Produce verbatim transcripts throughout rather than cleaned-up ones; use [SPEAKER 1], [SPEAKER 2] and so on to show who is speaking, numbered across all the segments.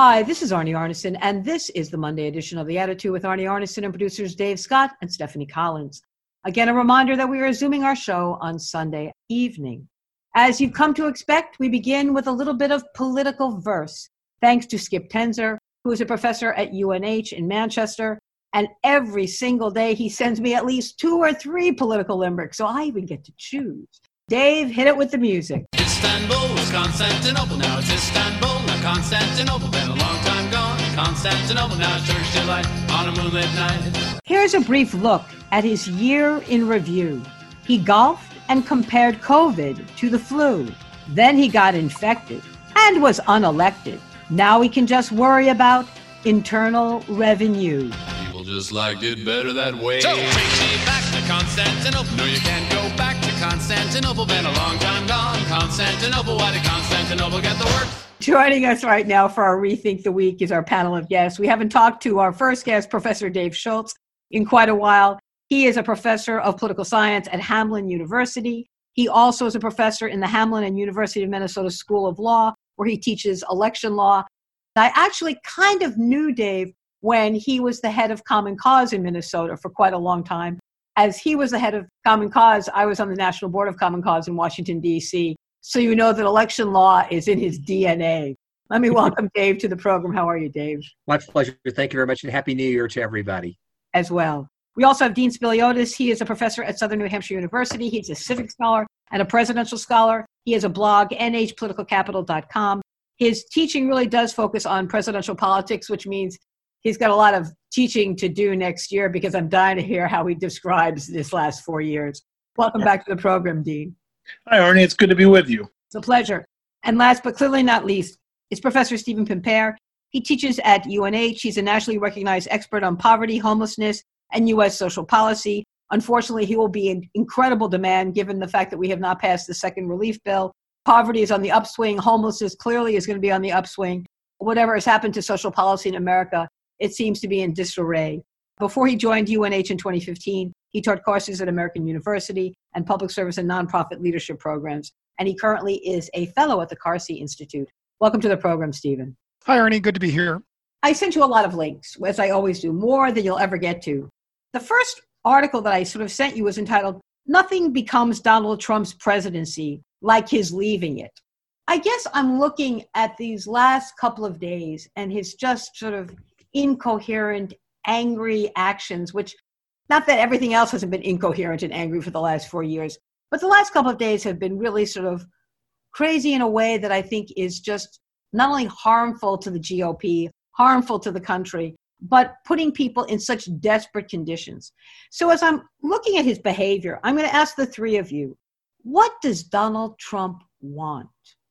[SPEAKER 1] Hi, this is Arnie Arnesen, and this is the Monday edition of The Attitude with Arnie Arnesen and producers Dave Scott and Stephanie Collins. Again, a reminder that we are Zooming our show on Sunday evening. As you've come to expect, we begin with a little bit of political verse, thanks to Skip Tenzer, who is a professor at U N H in Manchester, and every single day he sends me at least two or three political limericks, so I even get to choose. Dave, hit it with the music.
[SPEAKER 2] Istanbul was Constantinople, now it's Istanbul, not Constantinople, been a long time gone. Constantinople, now it's Turkish delight on a moonlit night.
[SPEAKER 1] Here's a brief look at his year in review. He golfed and compared COVID to the flu. Then he got infected and was unelected. Now he can just worry about internal revenue.
[SPEAKER 2] People just liked it better that way. So take me back to Constantinople. No, you can't go back to Constantinople. Been a long time gone. Constantinople, why did Constantinople get the work?
[SPEAKER 1] Joining us right now for our Rethink the Week is our panel of guests. We haven't talked to our first guest, Professor Dave Schultz, in quite a while. He is a professor of political science at Hamline University. He also is a professor in the Hamline and University of Minnesota School of Law, where he teaches election law. I actually kind of knew Dave when he was the head of Common Cause in Minnesota for quite a long time. As he was the head of Common Cause, I was on the National Board of Common Cause in Washington, D C, so you know that election law is in his D N A. Let me welcome Dave to the program. How are you, Dave?
[SPEAKER 3] My pleasure. Thank you very much, and Happy New Year to everybody.
[SPEAKER 1] As well. We also have Dean Spiliotis. He is a professor at Southern New Hampshire University. He's a civic scholar and a presidential scholar. He has a blog, N H political capital dot com. His teaching really does focus on presidential politics, which means he's got a lot of teaching to do next year because I'm dying to hear how he describes this last four years. Welcome back to the program, Dean.
[SPEAKER 4] Hi, Arnie. It's good to be with you.
[SPEAKER 1] It's a pleasure. And last but clearly not least is Professor Stephen Pimpare. He teaches at U N H. He's a nationally recognized expert on poverty, homelessness, and U S social policy. Unfortunately, he will be in incredible demand given the fact that we have not passed the second relief bill. Poverty is on the upswing. Homelessness clearly is going to be on the upswing. Whatever has happened to social policy in America, it seems to be in disarray. Before he joined U N H in twenty fifteen, he taught courses at American University and public service and nonprofit leadership programs. And he currently is a fellow at the Carsey Institute. Welcome to the program, Stephen.
[SPEAKER 5] Hi, Arnie. Good to be here.
[SPEAKER 1] I sent you a lot of links, as I always do, more than you'll ever get to. The first article that I sort of sent you was entitled, "Nothing Becomes Donald Trump's Presidency Like His Leaving It." I guess I'm looking at these last couple of days and his just sort of incoherent, angry actions, which, not that everything else hasn't been incoherent and angry for the last four years, but the last couple of days have been really sort of crazy in a way that I think is just not only harmful to the G O P, harmful to the country, but putting people in such desperate conditions. So as I'm looking at his behavior, I'm going to ask the three of you, what does Donald Trump want?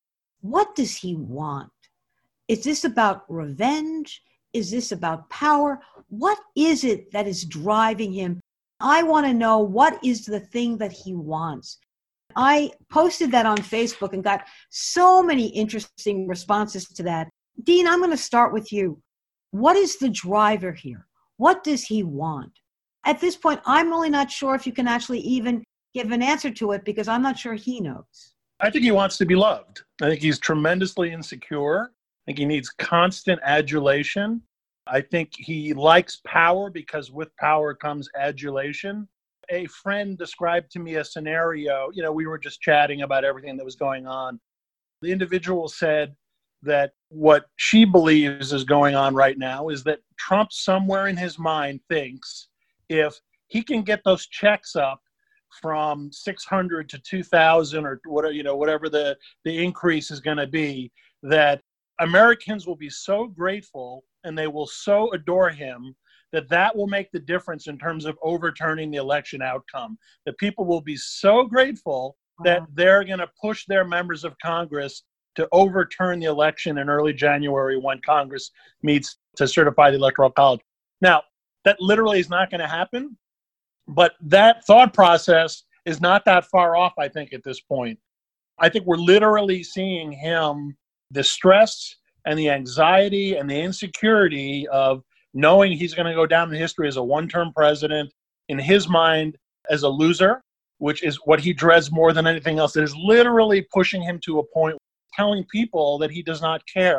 [SPEAKER 1] What does he want? Is this about revenge? Is this about power? What is it that is driving him? I want to know what is the thing that he wants. I posted that on Facebook and got so many interesting responses to that. Dean, I'm going to start with you. What is the driver here? What does he want? At this point, I'm really not sure if you can actually even give an answer to it because I'm not sure he knows.
[SPEAKER 4] I think he wants to be loved. I think he's tremendously insecure. I think he needs constant adulation. I think he likes power because with power comes adulation. A friend described to me a scenario, you know, we were just chatting about everything that was going on. The individual said that what she believes is going on right now is that Trump somewhere in his mind thinks if he can get those checks up from six hundred to two thousand or whatever, you know, whatever the, the increase is going to be, that Americans will be so grateful and they will so adore him that that will make the difference in terms of overturning the election outcome. That people will be so grateful that they're going to push their members of Congress to overturn the election in early January when Congress meets to certify the Electoral College. Now, that literally is not going to happen, but that thought process is not that far off, I think, at this point. I think we're literally seeing him, the stress and the anxiety and the insecurity of knowing he's going to go down in history as a one-term president, in his mind as a loser, which is what he dreads more than anything else. It is literally pushing him to a point, telling people that he does not care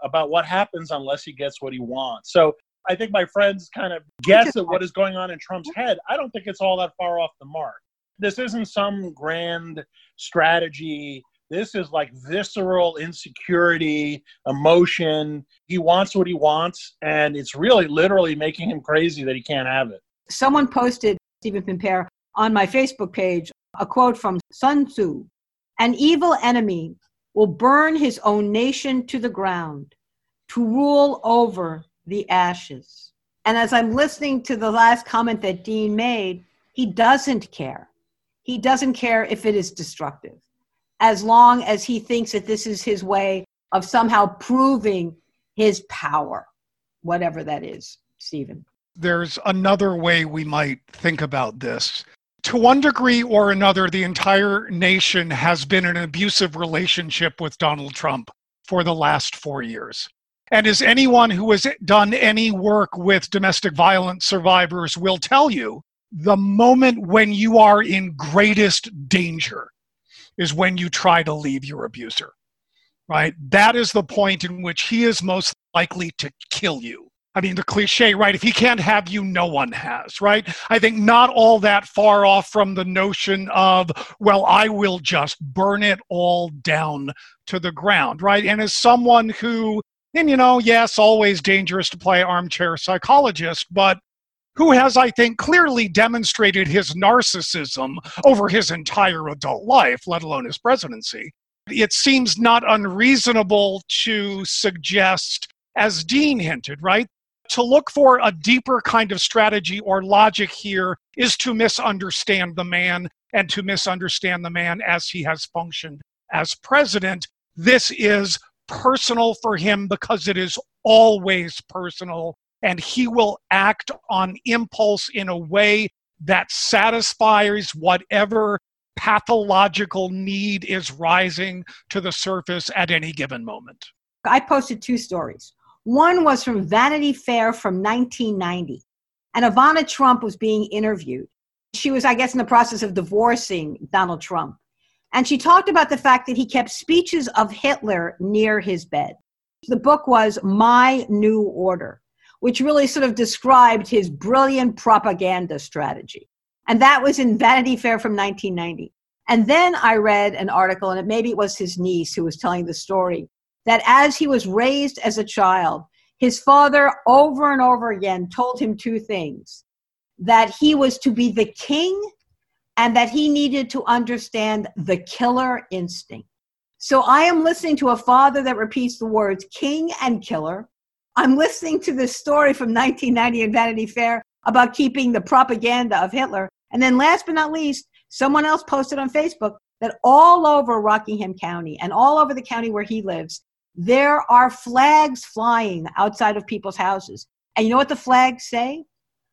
[SPEAKER 4] about what happens unless he gets what he wants. So I think my friends kind of guess at what is going on in Trump's head. I don't think it's all that far off the mark. This isn't some grand strategy. This is like visceral insecurity, emotion. He wants what he wants, and it's really literally making him crazy that he can't have it.
[SPEAKER 1] Someone posted, Stephen Pimpare, on my Facebook page, a quote from Sun Tzu: "An evil enemy will burn his own nation to the ground to rule over the ashes." And as I'm listening to the last comment that Dean made, he doesn't care. He doesn't care if it is destructive, as long as he thinks that this is his way of somehow proving his power, whatever that is. Stephen.
[SPEAKER 5] There's another way we might think about this. To one degree or another, the entire nation has been in an abusive relationship with Donald Trump for the last four years. And as anyone who has done any work with domestic violence survivors will tell you, the moment when you are in greatest danger is when you try to leave your abuser, right? That is the point in which he is most likely to kill you. I mean, the cliche, right? If he can't have you, no one has, right? I think not all that far off from the notion of, well, I will just burn it all down to the ground, right? And as someone who, and you know, yes, always dangerous to play armchair psychologist, but who has, I think, clearly demonstrated his narcissism over his entire adult life, let alone his presidency, it seems not unreasonable to suggest, as Dean hinted, right? To look for a deeper kind of strategy or logic here is to misunderstand the man and to misunderstand the man as he has functioned as president. This is personal for him because it is always personal, and he will act on impulse in a way that satisfies whatever pathological need is rising to the surface at any given moment.
[SPEAKER 1] I posted two stories. One was from Vanity Fair from nineteen ninety. And Ivana Trump was being interviewed. She was, I guess, in the process of divorcing Donald Trump. And she talked about the fact that he kept speeches of Hitler near his bed. The book was My New Order, which really sort of described his brilliant propaganda strategy. And that was in Vanity Fair from nineteen ninety. And then I read an article, and it, maybe it was his niece who was telling the story, that as he was raised as a child, his father over and over again told him two things: that he was to be the king and that he needed to understand the killer instinct. So I am listening to a father that repeats the words king and killer. I'm listening to this story from nineteen ninety in Vanity Fair about keeping the propaganda of Hitler. And then last but not least, someone else posted on Facebook that all over Rockingham County and all over the county where he lives, there are flags flying outside of people's houses. And you know what the flags say?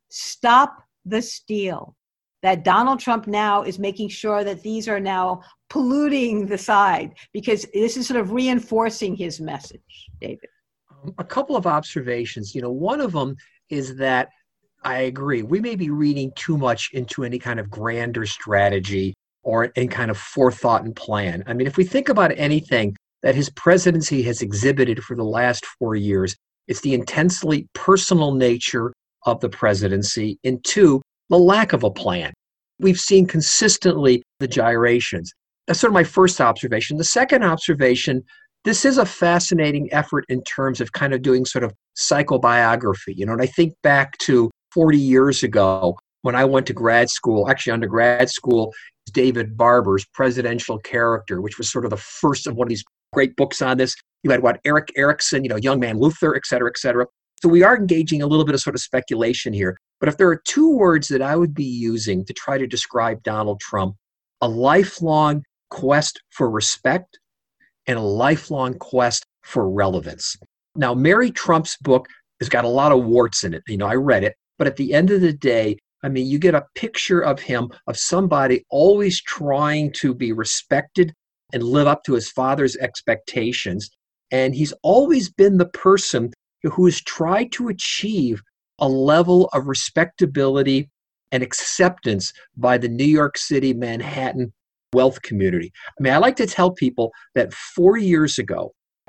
[SPEAKER 1] Stop the steal. That Donald Trump now is making sure that these are now polluting the side, because this is sort of reinforcing his message, David.
[SPEAKER 3] A couple of observations. You know, one of them is that I agree, we may be reading too much into any kind of grander strategy or any kind of forethought and plan. I mean, if we think about anything that his presidency has exhibited for the last four years, it's the intensely personal nature of the presidency, and two, the lack of a plan. We've seen consistently the gyrations. That's sort of my first observation. The second observation, this is a fascinating effort in terms of kind of doing sort of psychobiography. You know, and I think back to forty years ago when I went to grad school, actually undergrad school, David Barber's Presidential Character, which was sort of the first of one of these great books on this. You had what, Erik Erikson, you know, Young Man Luther, et cetera, et cetera. So we are engaging a little bit of sort of speculation here. But if there are two words that I would be using to try to describe Donald Trump, a lifelong quest for respect and a lifelong quest for relevance. Now, Mary Trump's book has got a lot of warts in it. You know, I read it. But at the end of the day, I mean, you get a picture of him, of somebody always trying to be respected and live up to his father's expectations. And he's always been the person who has tried to achieve a level of respectability and acceptance by the New York City, Manhattan wealth community. I mean, I like to tell people that four years ago,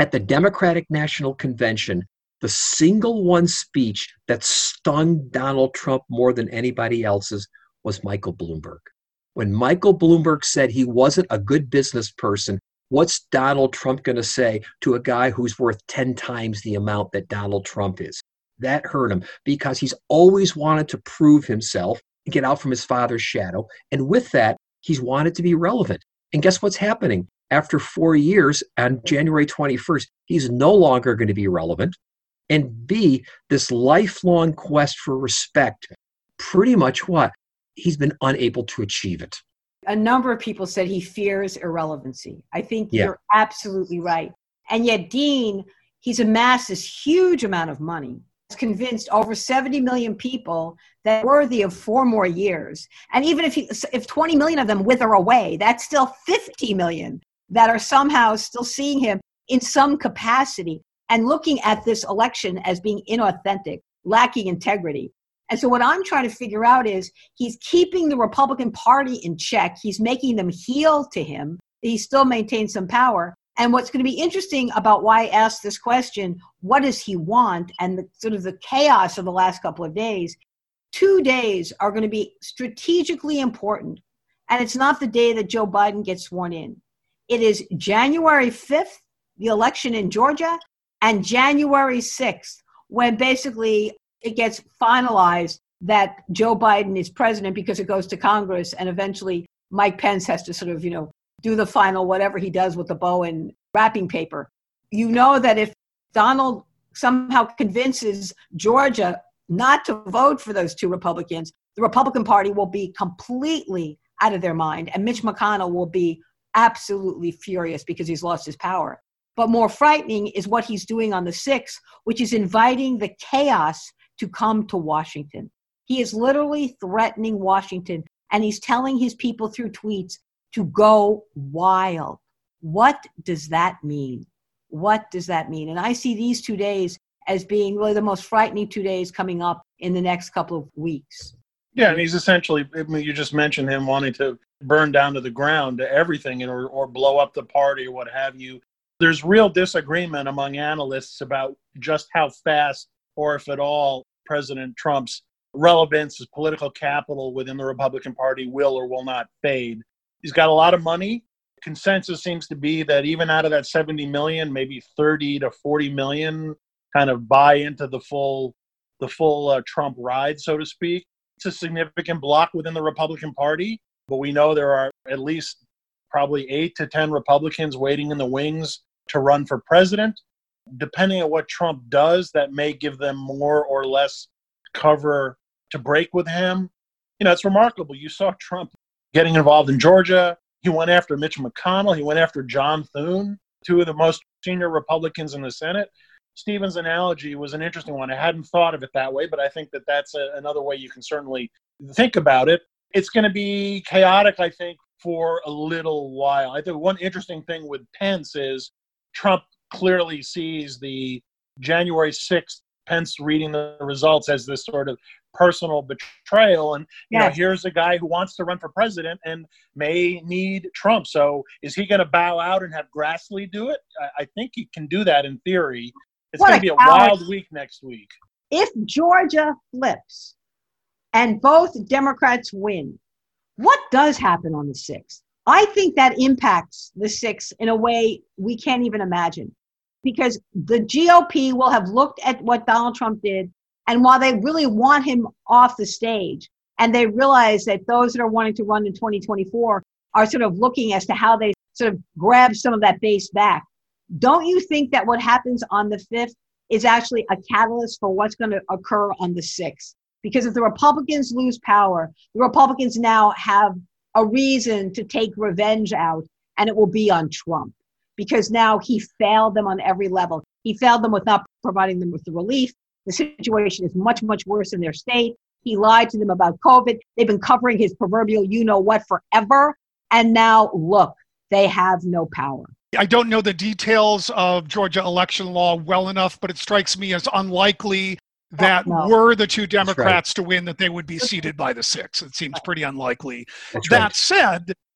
[SPEAKER 3] At the Democratic National Convention, the single one speech that stung Donald Trump more than anybody else's was Michael Bloomberg. When Michael Bloomberg said he wasn't a good business person, what's Donald Trump going to say to a guy who's worth ten times the amount that Donald Trump is? That hurt him because he's always wanted to prove himself, get out from his father's shadow. And with that, he's wanted to be relevant. And guess what's happening? After four years, on January twenty-first, he's no longer going to be relevant. And B, this lifelong quest for respect, pretty much what? He's been unable to achieve it.
[SPEAKER 1] A number of people said he fears irrelevancy. I think
[SPEAKER 3] Yeah.
[SPEAKER 1] you're absolutely right. And yet Dean, he's amassed this huge amount of money. He's convinced over seventy million people that worthy of four more years. And even if he, if twenty million of them wither away, that's still fifty million that are somehow still seeing him in some capacity and looking at this election as being inauthentic, lacking integrity. And so what I'm trying to figure out is he's keeping the Republican Party in check. He's making them heel to him. He still maintains some power. And what's going to be interesting about why I asked this question, what does he want? And the sort of the chaos of the last couple of days, two days are going to be strategically important. And it's not the day that Joe Biden gets sworn in. It is January fifth, the election in Georgia, and January sixth, when basically it gets finalized that Joe Biden is president because it goes to Congress, and eventually Mike Pence has to sort of, you know, do the final whatever he does with the bow and wrapping paper. You know that if Donald somehow convinces Georgia not to vote for those two Republicans, the Republican Party will be completely out of their mind, and Mitch McConnell will be absolutely furious because he's lost his power. But more frightening is what he's doing on the sixth, which is inviting the chaos to come to Washington. He is literally threatening Washington, and he's telling his people through tweets to go wild. What does that mean? What does that mean? And I see these two days as being really the most frightening two days coming up in the next couple of weeks.
[SPEAKER 4] Yeah, and he's essentially, I mean, you just mentioned him wanting to burn down to the ground everything or, or blow up the party or what have you. There's real disagreement among analysts about just how fast, or if at all, President Trump's relevance, his political capital within the Republican Party will or will not fade. He's got a lot of money. Consensus seems to be that even out of that seventy million, maybe thirty to forty million kind of buy into the full, the full uh, Trump ride, so to speak. It's a significant block within the Republican Party, but we know there are at least probably eight to ten Republicans waiting in the wings to run for president. Depending on what Trump does, that may give them more or less cover to break with him. You know, it's remarkable. You saw Trump getting involved in Georgia. He went after Mitch McConnell. He went after John Thune, two of the most senior Republicans in the Senate. Stephen's analogy was an interesting one. I hadn't thought of it that way, but I think that that's a, another way you can certainly think about it. It's going to be chaotic, I think, for a little while. I think one interesting thing with Pence is Trump clearly sees the January sixth Pence reading the results as this sort of personal betrayal. And, you
[SPEAKER 1] yes.
[SPEAKER 4] know, here's a guy who wants to run for president and may need Trump. So is he going to bow out and have Grassley do it? I, I think he can do that in theory. It's going to be a
[SPEAKER 1] coward.
[SPEAKER 4] wild week next week.
[SPEAKER 1] If Georgia flips and both Democrats win, what does happen on the sixth? I think that impacts the sixth in a way we can't even imagine. Because the G O P will have looked at what Donald Trump did, and while they really want him off the stage, and they realize that those that are wanting to run in twenty twenty-four are sort of looking as to how they sort of grab some of that base back, don't you think that what happens on the fifth is actually a catalyst for what's going to occur on the sixth? Because if the Republicans lose power, the Republicans now have a reason to take revenge out, and it will be on Trump. Because now he failed them on every level. He failed them with not providing them with the relief. The situation is much, much worse in their state. He lied to them about COVID. They've been covering his proverbial you-know-what forever. And now, look, they have no power.
[SPEAKER 5] I don't know the details of Georgia election law well enough, but it strikes me as unlikely that
[SPEAKER 1] no.
[SPEAKER 5] were the two Democrats
[SPEAKER 3] right.
[SPEAKER 5] to win, that they would be seated by the six. It seems pretty unlikely.
[SPEAKER 3] That's
[SPEAKER 5] that
[SPEAKER 3] right.
[SPEAKER 5] said,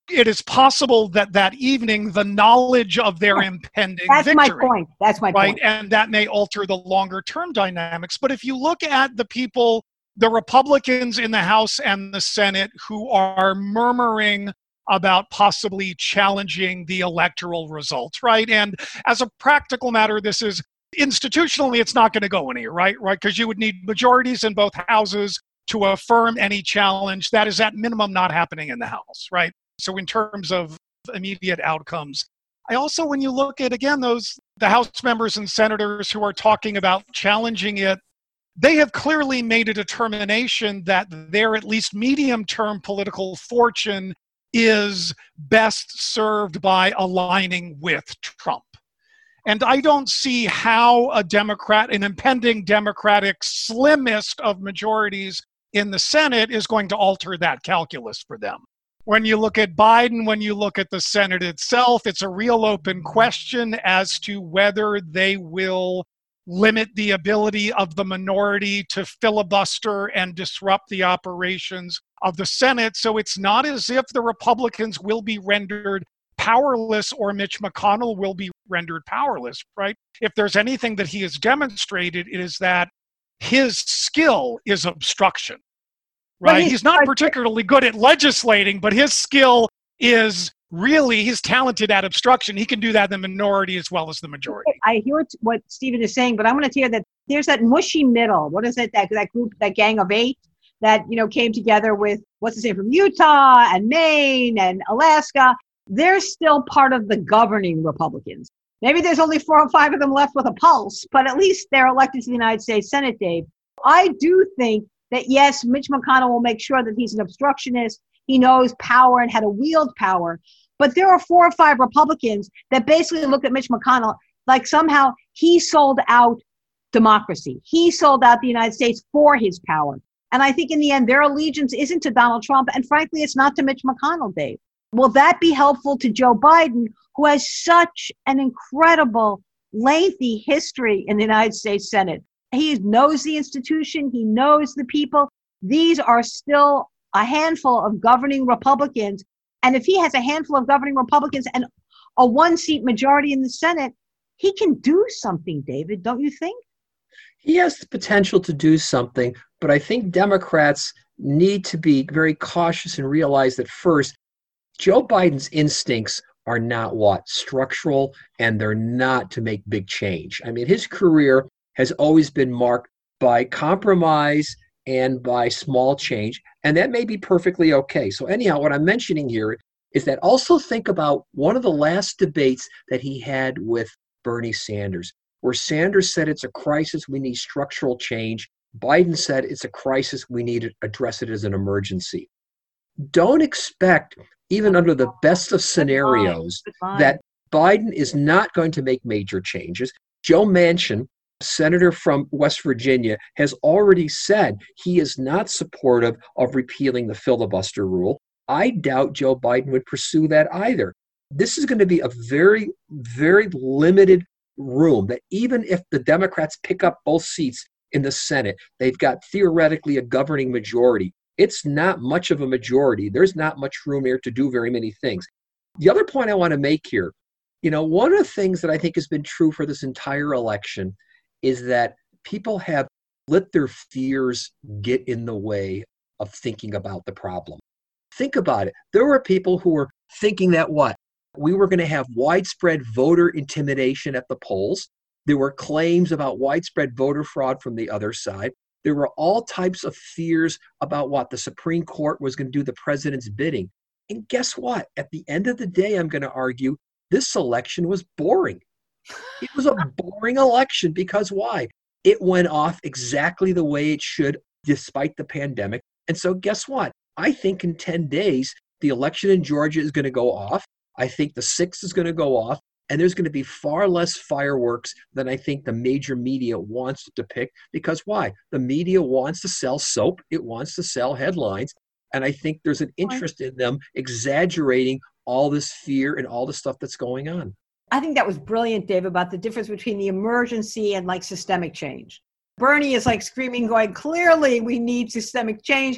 [SPEAKER 5] it is possible that that evening, the knowledge of their yeah. impending
[SPEAKER 1] That's
[SPEAKER 5] victory.
[SPEAKER 1] my point. That's my
[SPEAKER 5] right?
[SPEAKER 1] point.
[SPEAKER 5] And that may alter the longer term dynamics. But if you look at the people, the Republicans in the House and the Senate who are murmuring about possibly challenging the electoral results, right? And as a practical matter, this is institutionally, it's not going to go anywhere, right? Right? Because you would need majorities in both houses to affirm any challenge. That is at minimum not happening in the House, right? So in terms of immediate outcomes, I also, when you look at, again, those, the House members and senators who are talking about challenging it, they have clearly made a determination that their at least medium-term political fortune is best served by aligning with Trump. And I don't see how a Democrat, an impending Democratic slimmest of majorities in the Senate is going to alter that calculus for them. When you look at Biden, when you look at the Senate itself, it's a real open question as to whether they will limit the ability of the minority to filibuster and disrupt the operations of the Senate. So it's not as if the Republicans will be rendered powerless or Mitch McConnell will be rendered powerless, right? If there's anything that he has demonstrated, it is that his skill is obstruction, right? He's, he's not particularly good at legislating, but his skill is really, he's talented at obstruction. He can do that in the minority as well as the majority.
[SPEAKER 1] I hear what Stephen is saying, but I'm going to tell you that there's that mushy middle. What is it? That, that group, that gang of eight that, you know, came together with, what's his name, from Utah and Maine and Alaska. They're still part of the governing Republicans. Maybe there's only four or five of them left with a pulse, but at least they're elected to the United States Senate, Dave. I do think that, yes, Mitch McConnell will make sure that he's an obstructionist. He knows power and how to wield power. But there are four or five Republicans that basically look at Mitch McConnell like somehow he sold out democracy. He sold out the United States for his power. And I think in the end, their allegiance isn't to Donald Trump. And frankly, it's not to Mitch McConnell, Dave. Will that be helpful to Joe Biden, who has such an incredible, lengthy history in the United States Senate? He knows the institution. He knows the people. These are still a handful of governing Republicans. And if he has a handful of governing Republicans and a one-seat majority in the Senate, he can do something, David, don't you think?
[SPEAKER 3] He has the potential to do something, but I think Democrats need to be very cautious and realize that first, Joe Biden's instincts are not what? Structural, and they're not to make big change. I mean, his career has always been marked by compromise and by small change, and that may be perfectly okay. So anyhow, what I'm mentioning here is that also think about one of the last debates that he had with Bernie Sanders, where Sanders said it's a crisis, we need structural change. Biden said it's a crisis, we need to address it as an emergency. Don't expect, even under the best of scenarios, that Biden is not going to make major changes. Joe Manchin, senator from West Virginia, has already said he is not supportive of repealing the filibuster rule. I doubt Joe Biden would pursue that either. This is going to be a very, very limited room that even if the Democrats pick up both seats in the Senate, they've got theoretically a governing majority. It's not much of a majority. There's not much room here to do very many things. The other point I want to make here, you know, one of the things that I think has been true for this entire election is that people have let their fears get in the way of thinking about the problem. Think about it. There were people who were thinking that what? We were going to have widespread voter intimidation at the polls. There were claims about widespread voter fraud from the other side. There were all types of fears about what the Supreme Court was going to do the president's bidding. And guess what? At the end of the day, I'm going to argue this election was boring. It was a boring election because why? It went off exactly the way it should despite the pandemic. And so guess what? I think in ten days, the election in Georgia is going to go off. I think the sixth is going to go off. And there's going to be far less fireworks than I think the major media wants to depict. Because why? The media wants to sell soap. It wants to sell headlines. And I think there's an interest in them exaggerating all this fear and all the stuff that's going on.
[SPEAKER 1] I think that was brilliant, Dave, about the difference between the emergency and like systemic change. Bernie is like screaming, going, clearly we need systemic change.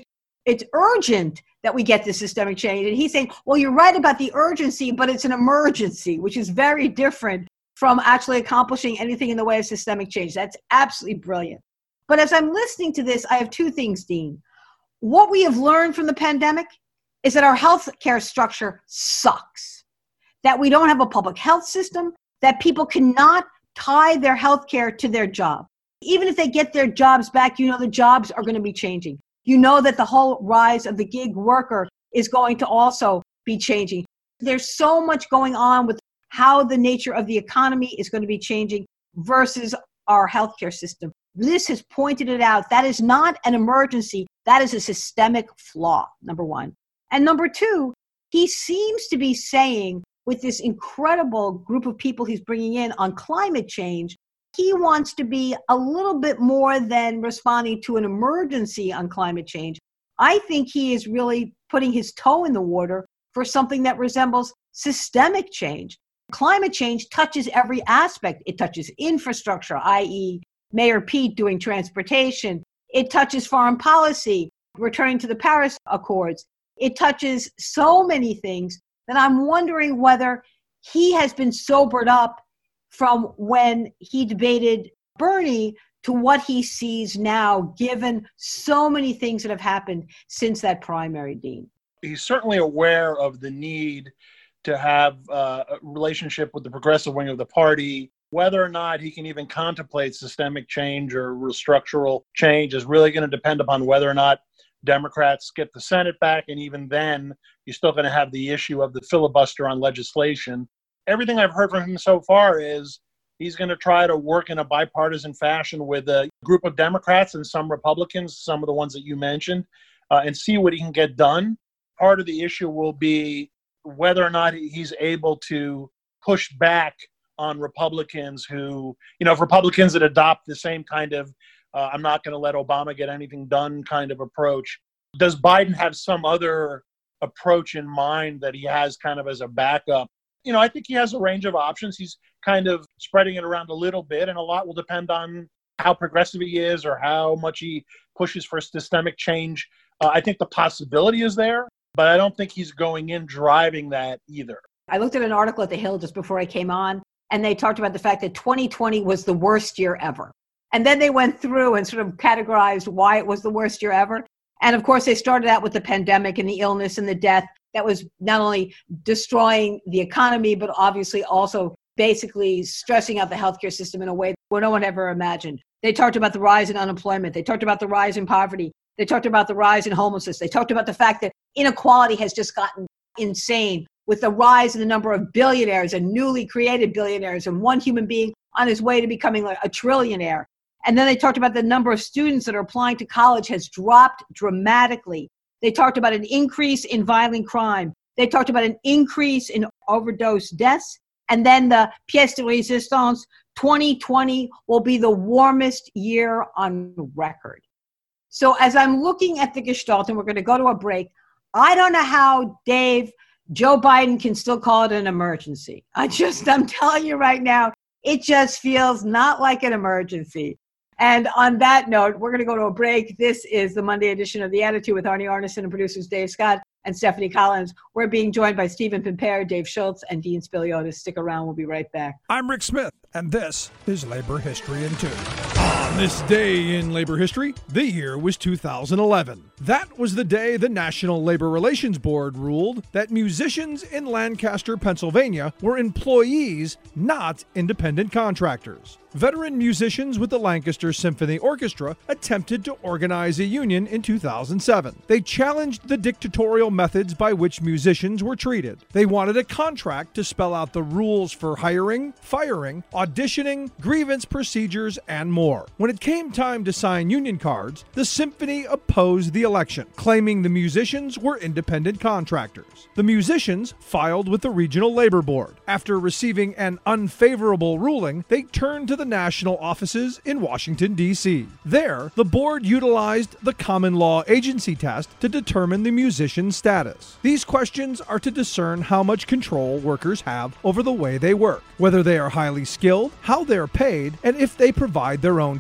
[SPEAKER 1] it's urgent that we get this systemic change. And he's saying, well, you're right about the urgency, but it's an emergency, which is very different from actually accomplishing anything in the way of systemic change. That's absolutely brilliant. But as I'm listening to this, I have two things, Dean. What we have learned from the pandemic is that our healthcare structure sucks, that we don't have a public health system, that people cannot tie their healthcare to their job. Even if they get their jobs back, you know the jobs are going to be changing. You know that the whole rise of the gig worker is going to also be changing. There's so much going on with how the nature of the economy is going to be changing versus our healthcare system. This has pointed it out. That is not an emergency. That is a systemic flaw, number one. And number two, he seems to be saying with this incredible group of people he's bringing in on climate change, he wants to be a little bit more than responding to an emergency on climate change. I think he is really putting his toe in the water for something that resembles systemic change. Climate change touches every aspect. It touches infrastructure, that is, Mayor Pete doing transportation. It touches foreign policy, returning to the Paris Accords. It touches so many things that I'm wondering whether he has been sobered up from when he debated Bernie to what he sees now, given so many things that have happened since that primary, Dean.
[SPEAKER 4] He's certainly aware of the need to have uh, a relationship with the progressive wing of the party. Whether or not he can even contemplate systemic change or structural change is really going to depend upon whether or not Democrats get the Senate back. And even then, you're still going to have the issue of the filibuster on legislation. Everything I've heard from him so far is he's going to try to work in a bipartisan fashion with a group of Democrats and some Republicans, some of the ones that you mentioned, uh, and see what he can get done. Part of the issue will be whether or not he's able to push back on Republicans who, you know, if Republicans that adopt the same kind of uh, I'm not going to let Obama get anything done kind of approach. Does Biden have some other approach in mind that he has kind of as a backup? You know, I think he has a range of options. He's kind of spreading it around a little bit, and a lot will depend on how progressive he is or how much he pushes for systemic change. Uh, I think the possibility is there, but I don't think he's going in driving that either.
[SPEAKER 1] I looked at an article at The Hill just before I came on, and they talked about the fact that twenty twenty was the worst year ever. And then they went through and sort of categorized why it was the worst year ever. And of course, they started out with the pandemic and the illness and the death that was not only destroying the economy, but obviously also basically stressing out the healthcare system in a way where no one ever imagined. They talked about the rise in unemployment. They talked about the rise in poverty. They talked about the rise in homelessness. They talked about the fact that inequality has just gotten insane with the rise in the number of billionaires and newly created billionaires and one human being on his way to becoming like a trillionaire. And then they talked about the number of students that are applying to college has dropped dramatically. They talked about an increase in violent crime. They talked about an increase in overdose deaths. And then the pièce de résistance, twenty twenty will be the warmest year on record. So as I'm looking at the gestalt, and we're going to go to a break, I don't know how, Dave, Joe Biden can still call it an emergency. I just, I'm telling you right now, it just feels not like an emergency. And on that note, we're going to go to a break. This is the Monday edition of The Attitude with Arnie Arnesen and producers Dave Scott and Stephanie Collins. We're being joined by Stephen Pimpere, Dave Schultz, and Dean Spiliotis. Stick around. We'll be right back.
[SPEAKER 6] I'm Rick Smith, and this is Labor History in Two. On this day in labor history, the year was two thousand eleven. That was the day the National Labor Relations Board ruled that musicians in Lancaster, Pennsylvania were employees, not independent contractors. Veteran musicians with the Lancaster Symphony Orchestra attempted to organize a union in two thousand seven. They challenged the dictatorial methods by which musicians were treated. They wanted a contract to spell out the rules for hiring, firing, auditioning, grievance procedures, and more. When it came time to sign union cards, the symphony opposed the election, claiming the musicians were independent contractors. The musicians filed with the Regional Labor Board. After receiving an unfavorable ruling, they turned to the national offices in Washington, D C There, the board utilized the common law agency test to determine the musician's status. These questions are to discern how much control workers have over the way they work, whether they are highly skilled, how they are paid, and if they provide their own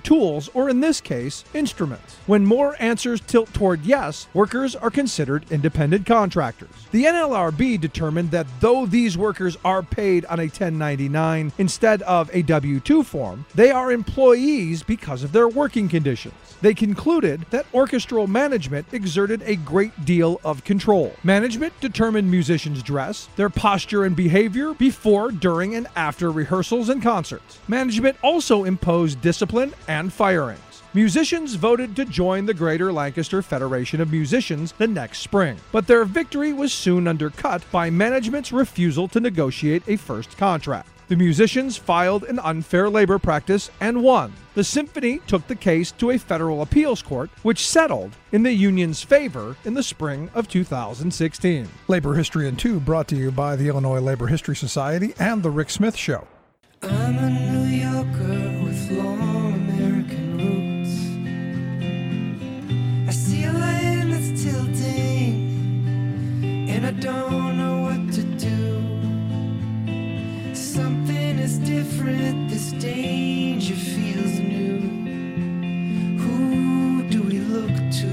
[SPEAKER 6] tools, or in this case, instruments. When more answers tilt toward yes, workers are considered independent contractors. The N L R B determined that though these workers are paid on a ten ninety-nine instead of a W two form, they are employees because of their working conditions. They concluded that orchestral management exerted a great deal of control. Management determined musicians' dress, their posture and behavior before, during, and after rehearsals and concerts. Management also imposed discipline and firings. Musicians voted to join the Greater Lancaster Federation of Musicians the next spring, but their victory was soon undercut by management's refusal to negotiate a first contract. The musicians filed an unfair labor practice and won. The symphony took the case to a federal appeals court, which settled in the union's favor in the spring of two thousand sixteen.
[SPEAKER 7] Labor History in Two brought to you by the Illinois Labor History Society and The Rick Smith Show.
[SPEAKER 8] I'm a New Yorker with long American roots. I see a land that's tilting, and I don't know what to do. Something is different, this danger feels new. Who do we look to?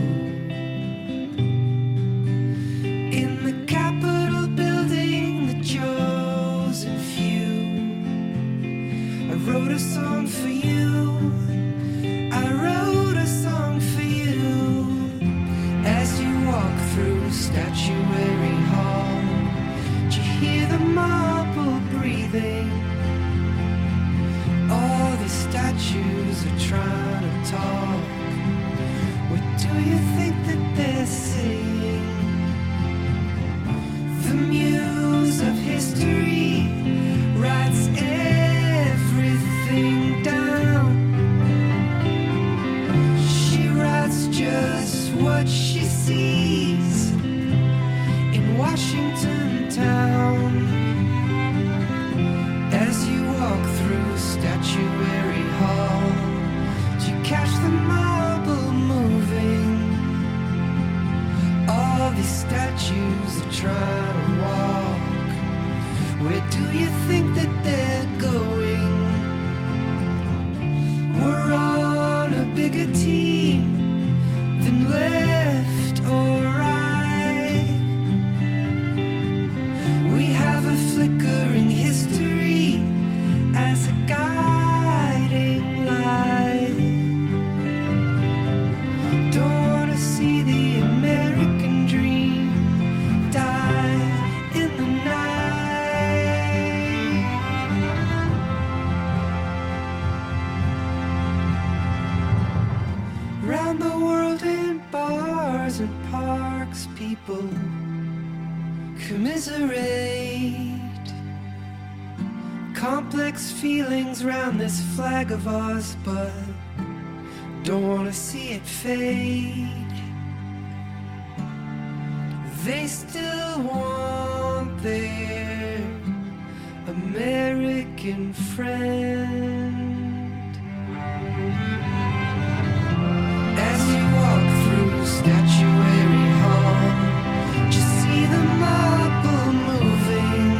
[SPEAKER 8] In the Capitol building, the chosen few. I wrote a song for you. I wrote a song for you. As you walk through Statuary Hall, did you hear the marble breathing? All the statues are trying to talk. What do you think that they're saying? The muse of history writes everything down. She writes just what she sees in Washington town. As you walk through Statuary Hall, do you catch the marble moving? All these statues are trying to walk. Where do you think that they're going? We're on a bigger team than left or right. We have a flickering history as a guiding light. Don't wanna see the American dream die in the night. Round the world in bars and parks, people commiserate. Complex feelings round this flag of ours, but don't wanna see it fade. They still want their American friend. As you walk through Statuary Hall, just see the marble moving.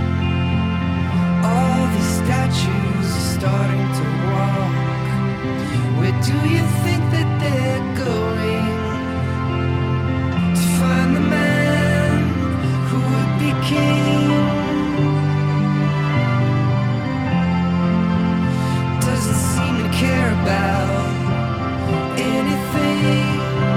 [SPEAKER 8] All the statues are starting to walk. Where do you think that they're going? To find the man who would be king. Doesn't seem to care about anything.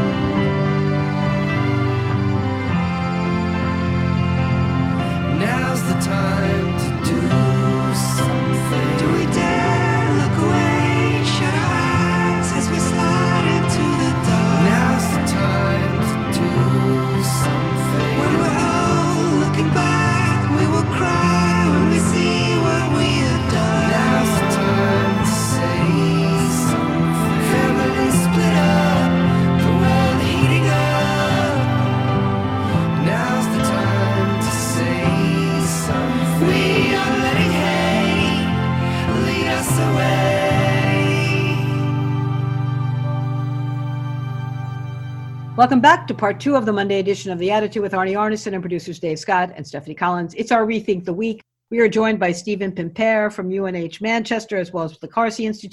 [SPEAKER 8] Now's the time to do something. Do we dare look away, shut our eyes as we slide into the dark? Now's the time to do something. When we're all looking back, we will cry when we see what we have done. Now's the time to say something. Families split up, the world heating up. Now's the time to say something. We are letting hate lead us away.
[SPEAKER 1] Welcome back to part two of the Monday edition of The Attitude with Arnie Arneson and producers Dave Scott and Stephanie Collins. It's our Rethink the Week. We are joined by Stephen Pimpere from U N H Manchester, as well as the Carsey Institute,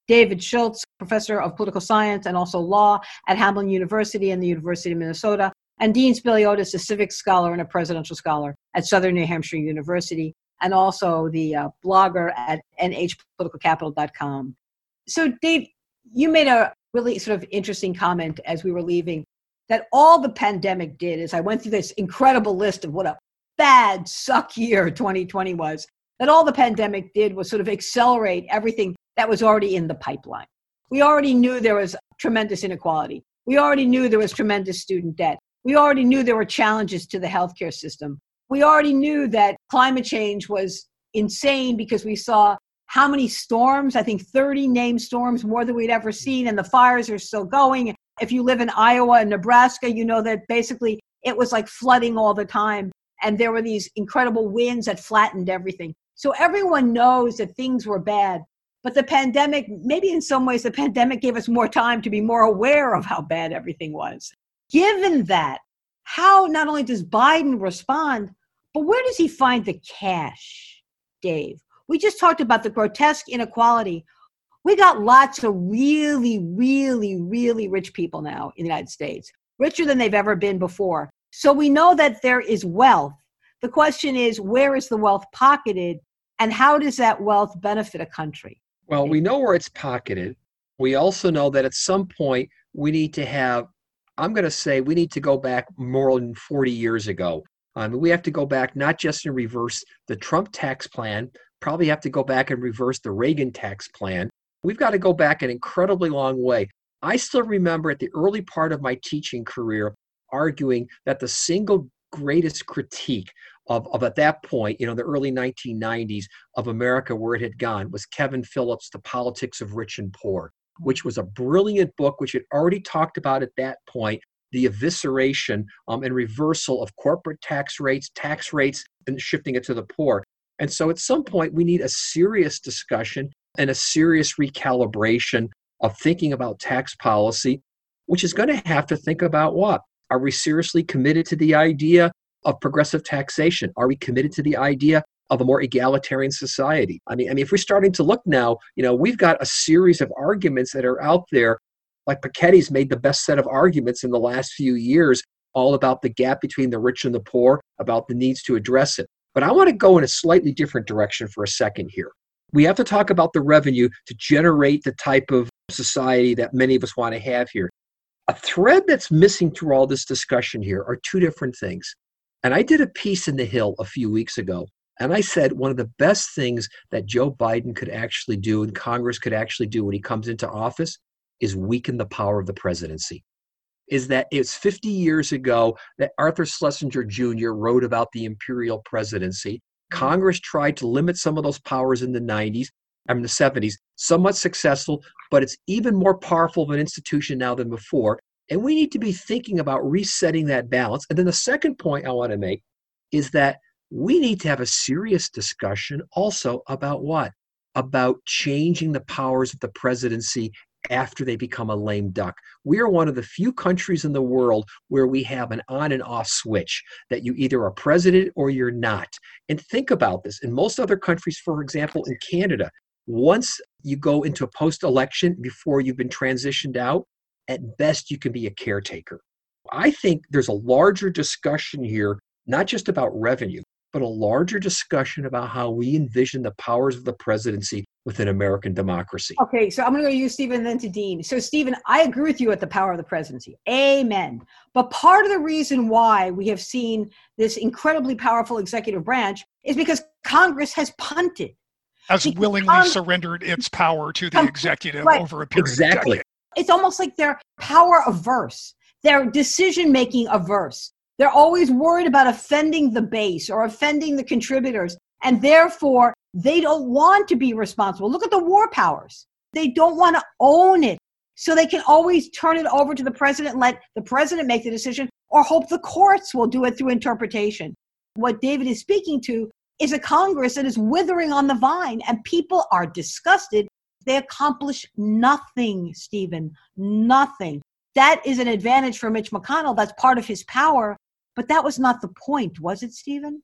[SPEAKER 1] David Schultz, professor of political science and also law at Hamline University and the University of Minnesota, and Dean Spiliotis, a civics scholar and a presidential scholar at Southern New Hampshire University, and also the uh, blogger at N H political capital dot com. So, Dave, you made a really sort of interesting comment as we were leaving, that all the pandemic did is I went through this incredible list of what a bad, suck year twenty twenty was, that all the pandemic did was sort of accelerate everything that was already in the pipeline. We already knew there was tremendous inequality. We already knew there was tremendous student debt. We already knew there were challenges to the healthcare system. We already knew that climate change was insane because we saw how many storms, I think thirty named storms, more than we'd ever seen, and the fires are still going. If you live in Iowa and Nebraska, you know that basically it was like flooding all the time, and there were these incredible winds that flattened everything. So everyone knows that things were bad, but the pandemic, maybe in some ways the pandemic gave us more time to be more aware of how bad everything was. Given that, how not only does Biden respond, but where does he find the cash, Dave? We just talked about the grotesque inequality. We got lots of really, really, really rich people now in the United States, richer than they've ever been before. So we know that there is wealth. The question is, where is the wealth pocketed, and how does that wealth benefit a country?
[SPEAKER 3] Well, we know where it's pocketed. We also know that at some point we need to have, I'm going to say we need to go back more than forty years ago. Um, we have to go back not just in reverse the Trump tax plan, probably have to go back and reverse the Reagan tax plan. We've got to go back an incredibly long way. I still remember at the early part of my teaching career arguing that the single greatest critique of, of at that point, you know, the early nineteen nineties of America, where it had gone, was Kevin Phillips' The Politics of Rich and Poor, which was a brilliant book, which had already talked about at that point the evisceration um, and reversal of corporate tax rates, tax rates, and shifting it to the poor. And so at some point, we need a serious discussion and a serious recalibration of thinking about tax policy, which is going to have to think about what? Are we seriously committed to the idea of progressive taxation? Are we committed to the idea of a more egalitarian society? I mean, I mean, if we're starting to look now, you know, we've got a series of arguments that are out there. Like Piketty's made the best set of arguments in the last few years, all about the gap between the rich and the poor, about the needs to address it. But I want to go in a slightly different direction for a second here. We have to talk about the revenue to generate the type of society that many of us want to have here. A thread that's missing through all this discussion here are two different things. And I did a piece in The Hill a few weeks ago, and I said one of the best things that Joe Biden could actually do and Congress could actually do when he comes into office is weaken the power of the presidency. Is that it's fifty years ago that Arthur Schlesinger Junior wrote about the imperial presidency. Congress tried to limit some of those powers in the nineties, I mean the seventies, somewhat successful, but it's even more powerful of an institution now than before. And we need to be thinking about resetting that balance. And then the second point I want to make is that we need to have a serious discussion also about what? About changing the powers of the presidency after they become a lame duck. We are one of the few countries in the world where we have an on and off switch, that you either are president or you're not. And think about this. In most other countries, for example, in Canada, once you go into a post-election before you've been transitioned out, at best you can be a caretaker. I think there's a larger discussion here, not just about revenue, but a larger discussion about how we envision the powers of the presidency within American democracy.
[SPEAKER 1] Okay, so I'm going to go to you, Stephen, and then to Dean. So, Stephen, I agree with you at the power of the presidency. Amen. But part of the reason why we have seen this incredibly powerful executive branch is because Congress has punted.
[SPEAKER 5] Has
[SPEAKER 1] Because
[SPEAKER 5] willingly
[SPEAKER 1] Congress,
[SPEAKER 5] surrendered its power to the executive
[SPEAKER 1] right.
[SPEAKER 5] over a period
[SPEAKER 3] Exactly.
[SPEAKER 5] of decades.
[SPEAKER 1] It's almost like they're power averse. They're decision-making averse. They're always worried about offending the base or offending the contributors. And therefore, they don't want to be responsible. Look at the war powers. They don't want to own it. So they can always turn it over to the president and let the president make the decision, or hope the courts will do it through interpretation. What David is speaking to is a Congress that is withering on the vine, and people are disgusted. They accomplish nothing, Stephen, nothing. That is an advantage for Mitch McConnell. That's part of his power. But that was not the point, was it, Stephen?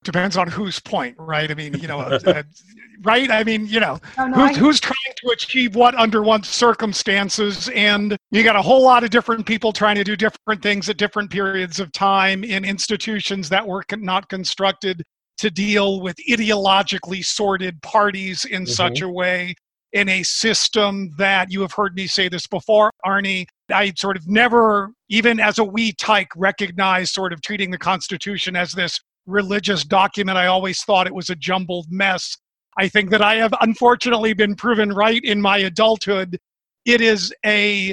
[SPEAKER 5] depends on whose point, right? I mean, you know, uh, uh, right? I mean, you know,
[SPEAKER 1] Oh, no,
[SPEAKER 5] who's,
[SPEAKER 1] I-
[SPEAKER 5] who's trying to achieve what under what circumstances? And you got a whole lot of different people trying to do different things at different periods of time in institutions that were con- not constructed to deal with ideologically sorted parties in
[SPEAKER 3] Mhm.
[SPEAKER 5] such a way, in a system that, you have heard me say this before, Arnie, I sort of never, even as a wee tyke, recognized sort of treating the Constitution as this religious document. I always thought it was a jumbled mess. I think that I have unfortunately been proven right in my adulthood. It is a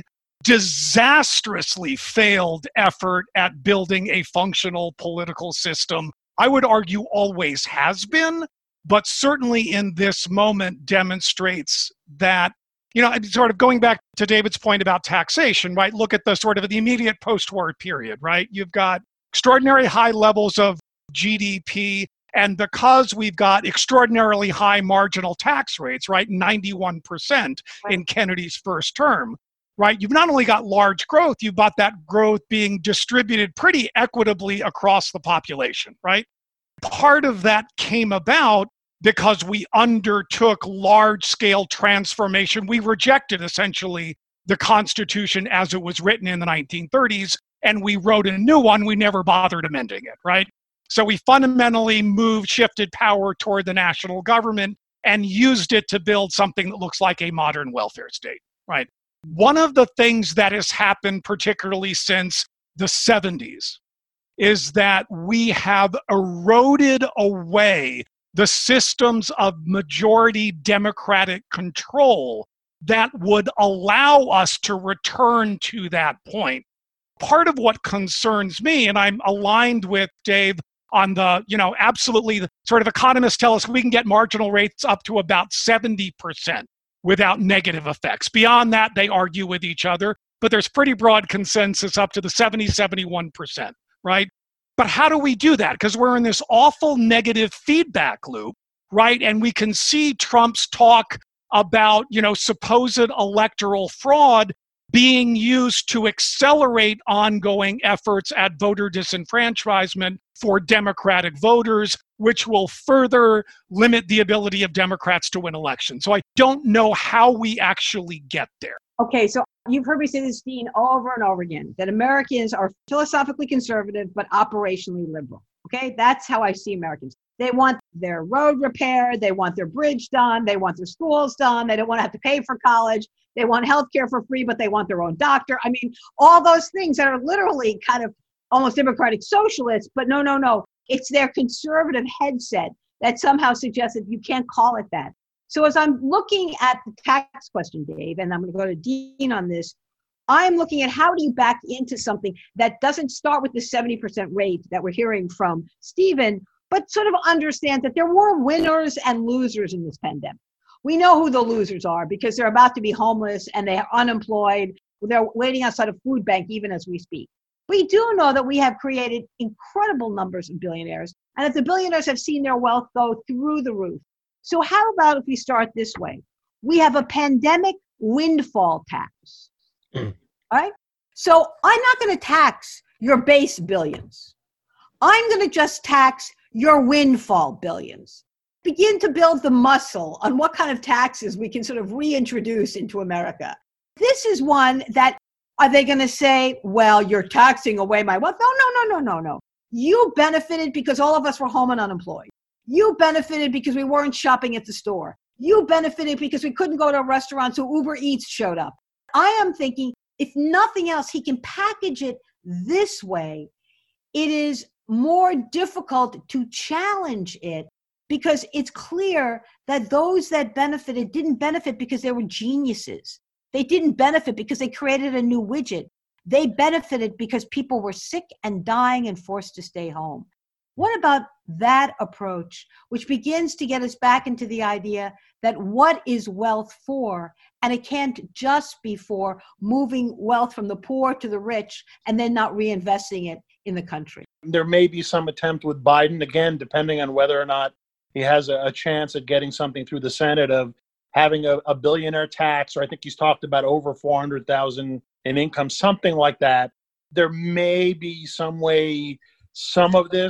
[SPEAKER 5] disastrously failed effort at building a functional political system. I would argue always has been, but certainly in this moment demonstrates that, you know, sort of going back to David's point about taxation, right? Look at the sort of the immediate post-war period, right? You've got extraordinary high levels of G D P, and because we've got extraordinarily high marginal tax rates, right? ninety-one percent in Kennedy's first term, right? You've not only got large growth, you've got that growth being distributed pretty equitably across the population, right? Part of that came about because we undertook large-scale transformation. We rejected essentially the Constitution as it was written in the nineteen thirties, and we wrote a new one. We never bothered amending it, right? So we fundamentally moved, shifted power toward the national government and used it to build something that looks like a modern welfare state, right? One of the things that has happened, particularly since the seventies, is that we have eroded away the systems of majority democratic control that would allow us to return to that point. Part of what concerns me, and I'm aligned with Dave on the, you know, absolutely, the sort of economists tell us we can get marginal rates up to about seventy percent without negative effects. Beyond that, they argue with each other, but there's pretty broad consensus up to the seventy, seventy-one percent, right? But how do we do that? Because we're in this awful negative feedback loop, right? And we can see Trump's talk about, you know, supposed electoral fraud being used to accelerate ongoing efforts at voter disenfranchisement for Democratic voters, which will further limit the ability of Democrats to win elections. So I don't know how we actually get there.
[SPEAKER 1] Okay, so you've heard me say this, Dean, over and over again, that Americans are philosophically conservative, but operationally liberal. Okay, that's how I see Americans. They want their road repaired. They want their bridge done. They want their schools done. They don't want to have to pay for college. They want health care for free, but they want their own doctor. I mean, all those things that are literally kind of almost democratic socialists, but no, no, no. It's their conservative headset that somehow suggests that you can't call it that. So as I'm looking at the tax question, Dave, and I'm going to go to Dean on this, I'm looking at how do you back into something that doesn't start with the seventy percent rate that we're hearing from Stephen, but sort of understand that there were winners and losers in this pandemic. We know who the losers are because they're about to be homeless and they're unemployed. They're waiting outside a food bank even as we speak. We do know that we have created incredible numbers of billionaires and that the billionaires have seen their wealth go through the roof. So how about if we start this way? We have a pandemic windfall tax, mm. right? So I'm not going to tax your base billions. I'm going to just tax your windfall billions. Begin to build the muscle on what kind of taxes we can sort of reintroduce into America. This is one that, are they going to say, well, you're taxing away my wealth? No, no, no, no, no, no. You benefited because all of us were home and unemployed. You benefited because we weren't shopping at the store. You benefited because we couldn't go to a restaurant, so Uber Eats showed up. I am thinking, if nothing else, he can package it this way. It is more difficult to challenge it because it's clear that those that benefited didn't benefit because they were geniuses. They didn't benefit because they created a new widget. They benefited because people were sick and dying and forced to stay home. What about that approach, which begins to get us back into the idea that what is wealth for? And it can't just be for moving wealth from the poor to the rich and then not reinvesting it in the country.
[SPEAKER 4] There may be some attempt with Biden, again, depending on whether or not he has a, a chance at getting something through the Senate, of having a, a billionaire tax, or I think he's talked about over four hundred thousand in income, something like that. There may be some way some of this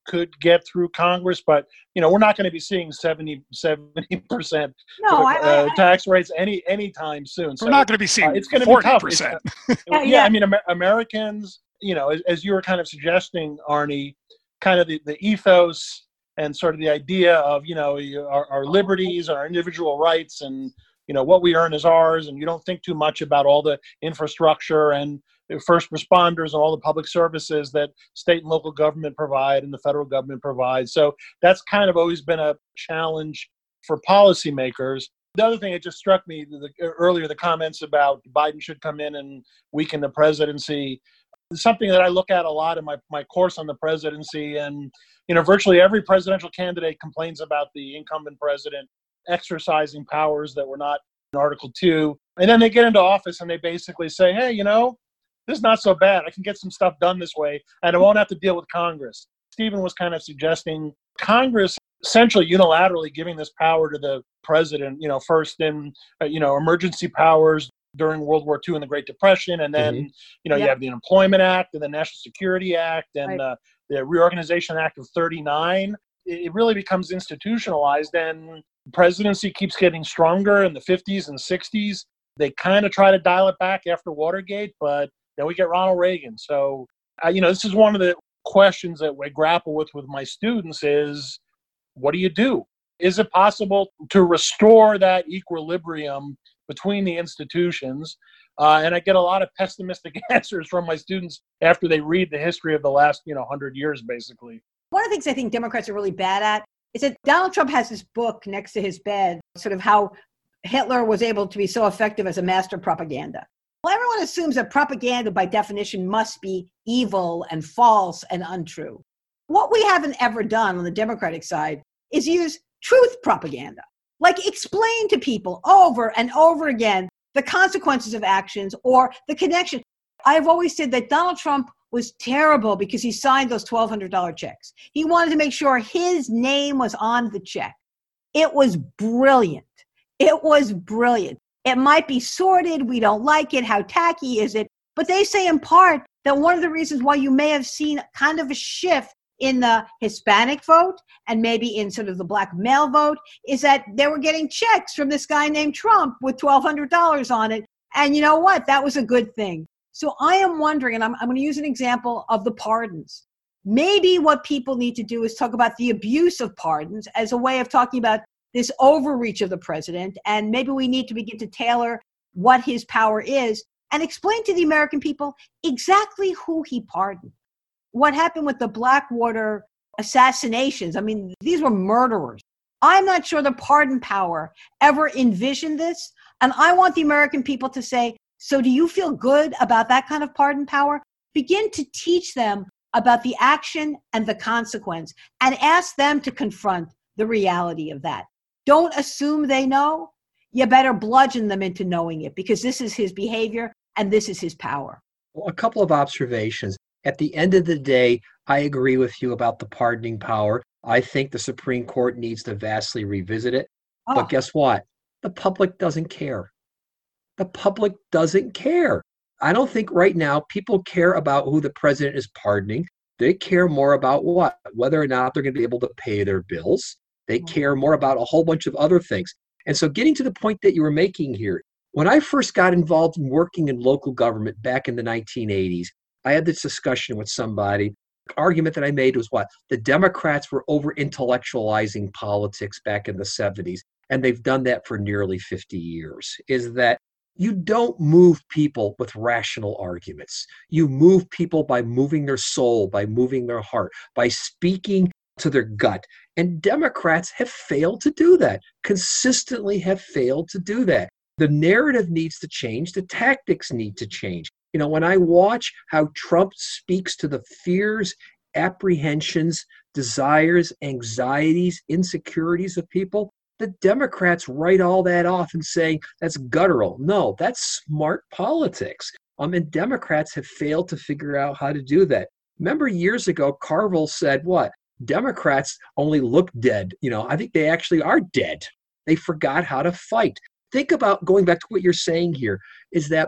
[SPEAKER 4] could get through Congress, but you know we're not going to be seeing seventy percent
[SPEAKER 1] No, I,
[SPEAKER 4] uh,
[SPEAKER 1] I,
[SPEAKER 4] tax rates any anytime soon.
[SPEAKER 5] We're
[SPEAKER 4] So
[SPEAKER 5] not going to be seeing
[SPEAKER 4] uh, it's going to be
[SPEAKER 5] forty
[SPEAKER 4] tough.
[SPEAKER 5] percent.
[SPEAKER 4] It's,
[SPEAKER 1] Yeah,
[SPEAKER 4] yeah,
[SPEAKER 1] yeah.
[SPEAKER 4] I mean Amer- Americans, you know, as, as you were kind of suggesting, Arnie, kind of the, the ethos and sort of the idea of you know our, our liberties, our individual rights, and you know what we earn is ours, and you don't think too much about all the infrastructure and first responders and all the public services that state and local government provide and the federal government provides. So that's kind of always been a challenge for policymakers. The other thing that just struck me the, earlier, the comments about Biden should come in and weaken the presidency, something that I look at a lot in my, my course on the presidency. And, you know, virtually every presidential candidate complains about the incumbent president exercising powers that were not in Article two. And then they get into office and they basically say, hey, you know, this is not so bad. I can get some stuff done this way, and I won't have to deal with Congress. Stephen was kind of suggesting Congress essentially unilaterally giving this power to the president, you know, first in, uh, you know, emergency powers during World War Two and the Great Depression. And then, mm-hmm. you know,
[SPEAKER 1] yeah.
[SPEAKER 4] you have the Unemployment Act and the National Security Act and
[SPEAKER 1] right.
[SPEAKER 4] uh, the Reorganization Act of thirty-nine. It really becomes institutionalized, and the presidency keeps getting stronger in the fifties and sixties. They kind of try to dial it back after Watergate, but then we get Ronald Reagan. So, uh, you know, this is one of the questions that we grapple with with my students is, what do you do? Is it possible to restore that equilibrium between the institutions? Uh, and I get a lot of pessimistic answers from my students after they read the history of the last, you know, hundred years, basically.
[SPEAKER 1] One of the things I think Democrats are really bad at is that Donald Trump has this book next to his bed, sort of how Hitler was able to be so effective as a master of propaganda. Well, everyone assumes that propaganda, by definition, must be evil and false and untrue. What we haven't ever done on the Democratic side is use truth propaganda. Like explain to people over and over again the consequences of actions or the connection. I've always said that Donald Trump was terrible because he signed those twelve hundred dollars checks. He wanted to make sure his name was on the check. It was brilliant. It was brilliant. It might be sordid. We don't like it. How tacky is it? But they say in part that one of the reasons why you may have seen kind of a shift in the Hispanic vote and maybe in sort of the black male vote is that they were getting checks from this guy named Trump with twelve hundred dollars on it. And you know what? That was a good thing. So I am wondering, and I'm, I'm going to use an example of the pardons. Maybe what people need to do is talk about the abuse of pardons as a way of talking about this overreach of the president, and maybe we need to begin to tailor what his power is and explain to the American people exactly who he pardoned. What happened with the Blackwater assassinations? I mean, these were murderers. I'm not sure the pardon power ever envisioned this, and I want the American people to say, so do you feel good about that kind of pardon power? Begin to teach them about the action and the consequence, and ask them to confront the reality of that. Don't assume they know. You better bludgeon them into knowing it, because this is his behavior and this is his power.
[SPEAKER 3] Well, a couple of observations. At the end of the day, I agree with you about the pardoning power. I think the Supreme Court needs to vastly revisit it.
[SPEAKER 1] Oh.
[SPEAKER 3] But guess what? The public doesn't care. The public doesn't care. I don't think right now people care about who the president is pardoning. They care more about what? Whether or not they're going to be able to pay their bills. They care more about a whole bunch of other things. And so getting to the point that you were making here, when I first got involved in working in local government back in the nineteen eighties, I had this discussion with somebody. The argument that I made was what? The Democrats were over-intellectualizing politics back in the seventies, and they've done that for nearly fifty years, is that you don't move people with rational arguments. You move people by moving their soul, by moving their heart, by speaking to their gut. And Democrats have failed to do that, consistently have failed to do that. The narrative needs to change. The tactics need to change. You know, when I watch how Trump speaks to the fears, apprehensions, desires, anxieties, insecurities of people, the Democrats write all that off and say that's guttural. No, that's smart politics. Um, and Democrats have failed to figure out how to do that. Remember years ago, Carville said what? Democrats only look dead. You know, I think they actually are dead. They forgot how to fight. Think about going back to what you're saying here, is that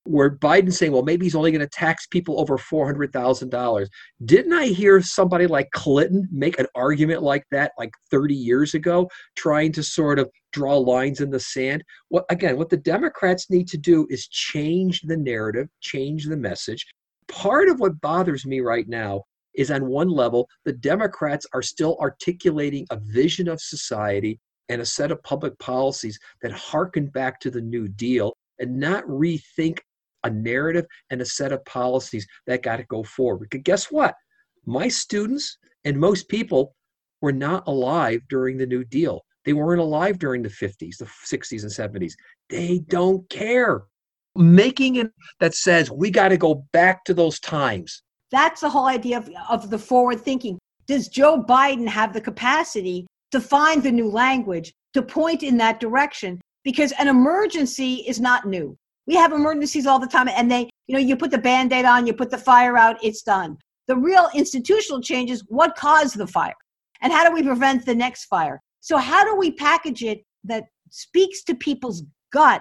[SPEAKER 3] where Biden's saying, well, maybe he's only going to tax people over four hundred thousand dollars. Didn't I hear somebody like Clinton make an argument like that like thirty years ago, trying to sort of draw lines in the sand? What, again, what the Democrats need to do is change the narrative, change the message. Part of what bothers me right now is, on one level, the Democrats are still articulating a vision of society and a set of public policies that harken back to the New Deal and not rethink a narrative and a set of policies that got to go forward. Because guess what? My students and most people were not alive during the New Deal. They weren't alive during the fifties, the sixties, and seventies. They don't care. Making it that says we got to go back to those times.
[SPEAKER 1] That's the whole idea of, of the forward thinking. Does Joe Biden have the capacity to find the new language, to point in that direction? Because an emergency is not new. We have emergencies all the time, and they, you know, you put the Band-Aid on, you put the fire out, it's done. The real institutional change is what caused the fire, and how do we prevent the next fire? So how do we package it that speaks to people's gut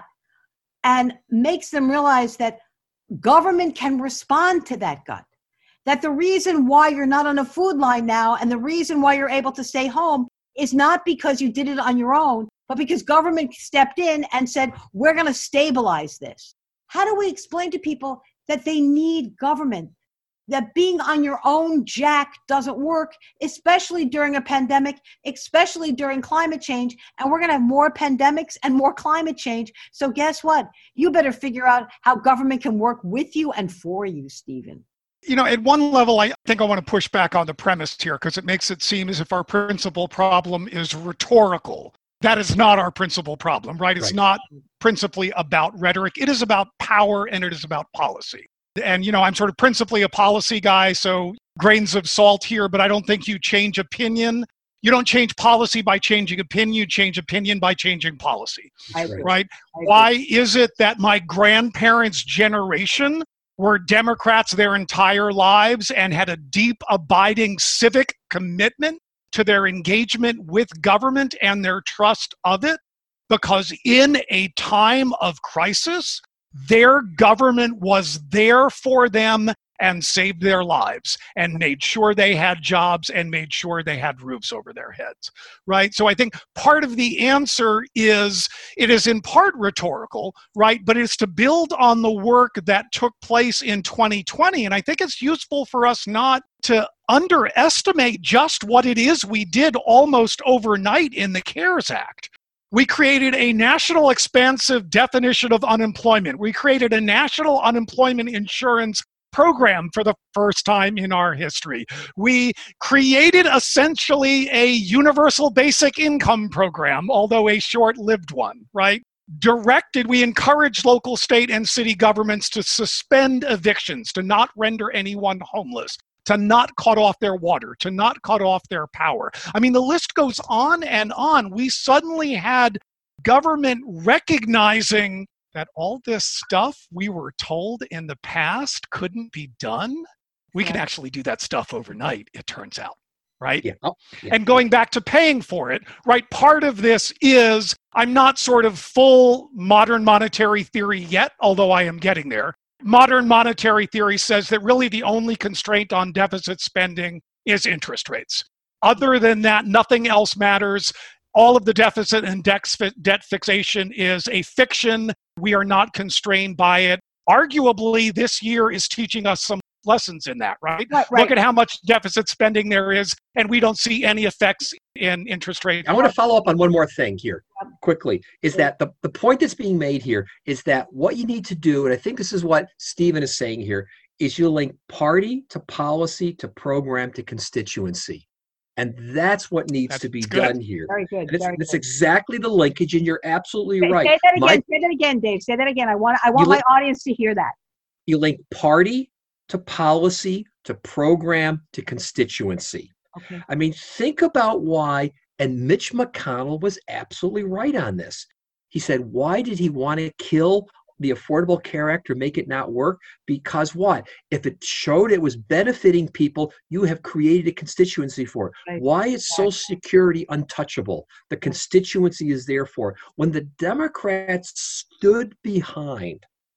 [SPEAKER 1] and makes them realize that government can respond to that gut? That the reason why you're not on a food line now and the reason why you're able to stay home is not because you did it on your own, but because government stepped in and said, we're going to stabilize this. How do we explain to people that they need government, that being on your own jack doesn't work, especially during a pandemic, especially during climate change, and we're going to have more pandemics and more climate change. So guess what? You better figure out how government can work with you and for you, Stephen.
[SPEAKER 5] You know, at one level, I think I want to push back on the premise here because it makes it seem as if our principal problem is rhetorical. That is not our principal problem, right? It's
[SPEAKER 3] Right.
[SPEAKER 5] not principally about rhetoric. It is about power and it is about policy. And, you know, I'm sort of principally a policy guy, so grains of salt here, but I don't think you change opinion. You don't change policy by changing opinion. You change opinion by changing policy,
[SPEAKER 1] I agree.
[SPEAKER 5] right?
[SPEAKER 1] I agree.
[SPEAKER 5] Why is it that my grandparents' generation were Democrats their entire lives and had a deep, abiding civic commitment to their engagement with government and their trust of it? Because in a time of crisis, their government was there for them and saved their lives and made sure they had jobs and made sure they had roofs over their heads, right? So I think part of the answer is, it is in part rhetorical, right? But it's to build on the work that took place in twenty twenty. And I think it's useful for us not to underestimate just what it is we did almost overnight in the CARES Act. We created a national expansive definition of unemployment. We created a national unemployment insurance program for the first time in our history. We created essentially a universal basic income program, although a short-lived one, right? Directed, we encouraged local, state, and city governments to suspend evictions, to not render anyone homeless, to not cut off their water, to not cut off their power. I mean, the list goes on and on. We suddenly had government recognizing that all this stuff we were told in the past couldn't be done. We can actually do that stuff overnight, it turns out, right?
[SPEAKER 3] Yeah. Oh, yeah.
[SPEAKER 5] And going back to paying for it, right? Part of this is, I'm not sort of full modern monetary theory yet, although I am getting there. Modern monetary theory says that really the only constraint on deficit spending is interest rates. Other than that, nothing else matters. All of the deficit and debt fixation is a fiction. We are not constrained by it. Arguably, this year is teaching us some lessons in that, right?
[SPEAKER 1] Right, right.
[SPEAKER 5] Look at how much deficit spending there is, and we don't see any effects in interest rates.
[SPEAKER 3] I want to follow up on one more thing here quickly, is that the, the point that's being made here is that what you need to do, and I think this is what Stephen is saying here, is you link party to policy to program to constituency. And that's what needs
[SPEAKER 5] That's
[SPEAKER 3] to be
[SPEAKER 5] good.
[SPEAKER 3] done here.
[SPEAKER 1] Very good.
[SPEAKER 3] And it's,
[SPEAKER 1] Very
[SPEAKER 3] it's
[SPEAKER 1] good.
[SPEAKER 3] exactly the linkage, and you're absolutely
[SPEAKER 1] Say,
[SPEAKER 3] right.
[SPEAKER 1] say that again.
[SPEAKER 3] My-
[SPEAKER 1] say that again, Dave. Say that again. I want. I want
[SPEAKER 3] You
[SPEAKER 1] my
[SPEAKER 3] li-
[SPEAKER 1] audience to hear that.
[SPEAKER 3] you link party to policy to program to constituency.
[SPEAKER 1] Okay.
[SPEAKER 3] I mean, think about why, and Mitch McConnell was absolutely right on this. He said, why did he want to kill the Affordable Care Act or make it not work? Because what? If it showed it was benefiting people, you have created a constituency for it.
[SPEAKER 1] Right.
[SPEAKER 3] Why is Social Security untouchable? The constituency is there for it. When the Democrats stood behind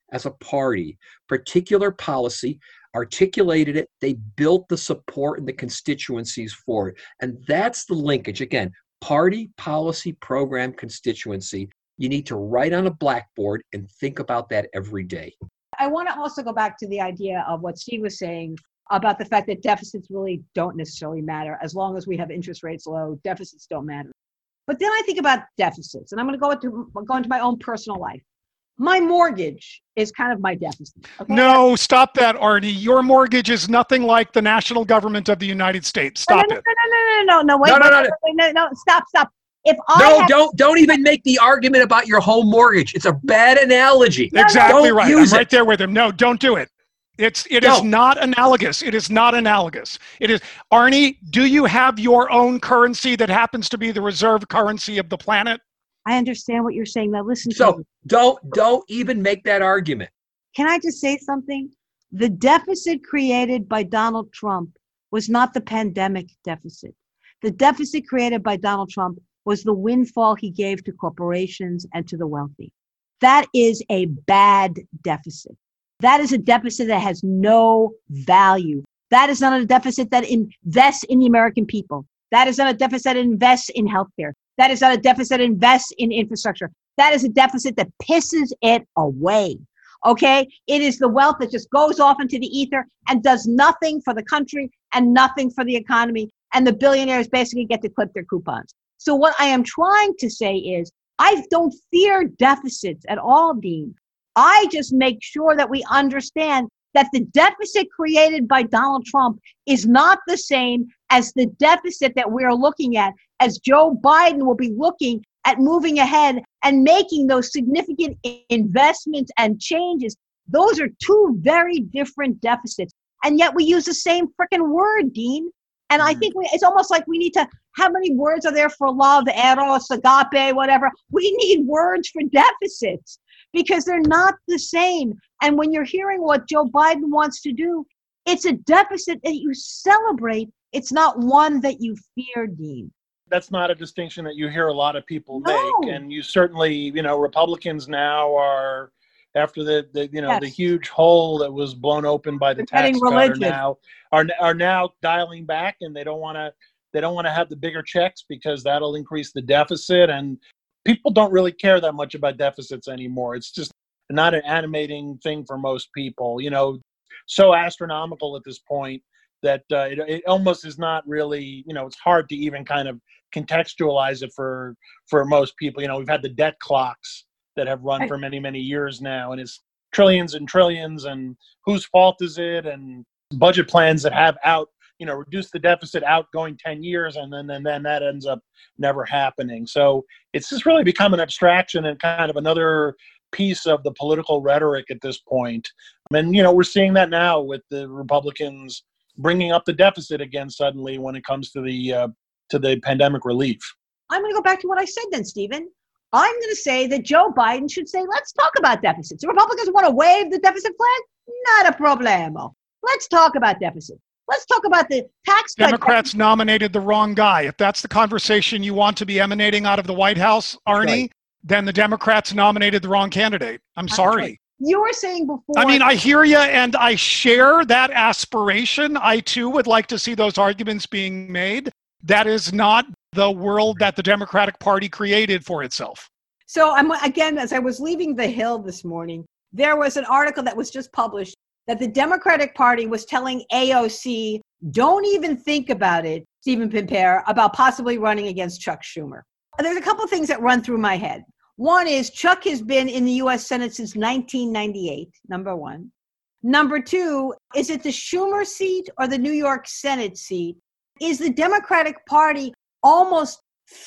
[SPEAKER 3] as a party, particular policy, articulated it, they built the support and the constituencies for it. And that's the linkage. Again, party, policy, program, constituency. You need to write on a blackboard and think about that every day.
[SPEAKER 1] I want to also go back to the idea of what Steve was saying about the fact that deficits really don't necessarily matter. As long as we have interest rates low, deficits don't matter. But then I think about deficits, and I'm going to go into, go into my own personal life. My mortgage is kind of my deficit. Okay?
[SPEAKER 5] No, stop that, Arnie. Your mortgage is nothing like the national government of the United States. Stop
[SPEAKER 1] no, no,
[SPEAKER 5] it.
[SPEAKER 1] No, no, no, no, no, no, wait,
[SPEAKER 3] No, no,
[SPEAKER 1] wait,
[SPEAKER 3] no,
[SPEAKER 1] wait, wait, no, no, stop, stop. If I
[SPEAKER 3] No,
[SPEAKER 1] have,
[SPEAKER 3] don't don't even make the argument about your home mortgage. It's a bad analogy.
[SPEAKER 5] Exactly
[SPEAKER 3] Don't
[SPEAKER 5] right. I'm
[SPEAKER 3] use
[SPEAKER 5] right
[SPEAKER 3] it.
[SPEAKER 5] there with him. No, don't do it. It's it is
[SPEAKER 3] No.
[SPEAKER 5] not analogous. It is not analogous. It is Arnie, do you have your own currency that happens to be the reserve currency of the planet?
[SPEAKER 1] I understand what you're saying. Now listen to
[SPEAKER 3] So
[SPEAKER 1] me.
[SPEAKER 3] don't don't even make that argument.
[SPEAKER 1] Can I just say something? The deficit created by Donald Trump was not the pandemic deficit. The deficit created by Donald Trump was the windfall he gave to corporations and to the wealthy. That is a bad deficit. That is a deficit that has no value. That is not a deficit that invests in the American people. That is not a deficit that invests in healthcare. That is not a deficit that invests in infrastructure. That is a deficit that pisses it away. Okay? It is the wealth that just goes off into the ether and does nothing for the country and nothing for the economy. And the billionaires basically get to clip their coupons. So what I am trying to say is, I don't fear deficits at all, Dean. I just make sure that we understand that the deficit created by Donald Trump is not the same as the deficit that we're looking at, as Joe Biden will be looking at moving ahead and making those significant investments and changes. Those are two very different deficits. And yet we use the same freaking word, Dean. And I think we, it's almost like we need to, how many words are there for love, eros, agape, whatever? We need words for deficits because they're not the same. And when you're hearing what Joe Biden wants to do, it's a deficit that you celebrate. It's not one that you fear, Dean.
[SPEAKER 4] That's not a distinction that you hear a lot of people
[SPEAKER 1] No.
[SPEAKER 4] make. And you certainly, you know, Republicans now are, after the, the you know,
[SPEAKER 1] Yes.
[SPEAKER 4] the huge hole that was blown open by the
[SPEAKER 1] They're
[SPEAKER 4] tax
[SPEAKER 1] getting
[SPEAKER 4] cut are
[SPEAKER 1] religious.
[SPEAKER 4] now, are, are now dialing back, and they don't want to, they don't want to have the bigger checks because that'll increase the deficit. And people don't really care that much about deficits anymore. It's just not an animating thing for most people, you know, so astronomical at this point that uh, it, it almost is not really, you know, it's hard to even kind of contextualize it for, for most people. You know, we've had the debt clocks that have run for many, many years now, and it's trillions and trillions, and whose fault is it? And budget plans that have out, you know, reduce the deficit out going ten years, and then, and then that ends up never happening. So it's just really become an abstraction and kind of another piece of the political rhetoric at this point. And, you know, we're seeing that now with the Republicans bringing up the deficit again suddenly when it comes to the, uh, to the pandemic relief.
[SPEAKER 1] I'm going to go back to what I said then, Stephen. I'm going to say that Joe Biden should say, let's talk about deficits. The Republicans want to waive the deficit flag? Not a problemo. Let's talk about deficits. Let's talk about the tax cut.
[SPEAKER 5] Democrats nominated the wrong guy. If that's the conversation you want to be emanating out of the White House, Arnie,
[SPEAKER 3] right.
[SPEAKER 5] then the Democrats nominated the wrong candidate. I'm sorry.
[SPEAKER 1] You were saying before.
[SPEAKER 5] I mean, I hear you, and I share that aspiration. I, too, would like to see those arguments being made. That is not the world that the Democratic Party created for itself.
[SPEAKER 1] So I'm again, as I was leaving the Hill this morning, there was an article that was just published that the Democratic Party was telling A O C, don't even think about it, Stephen Pimpere, about possibly running against Chuck Schumer. There's a couple of things that run through my head. One is Chuck has been in the U S Senate since nineteen ninety-eight, number one. Number two, is it the Schumer seat or the New York Senate seat? Is the Democratic Party almost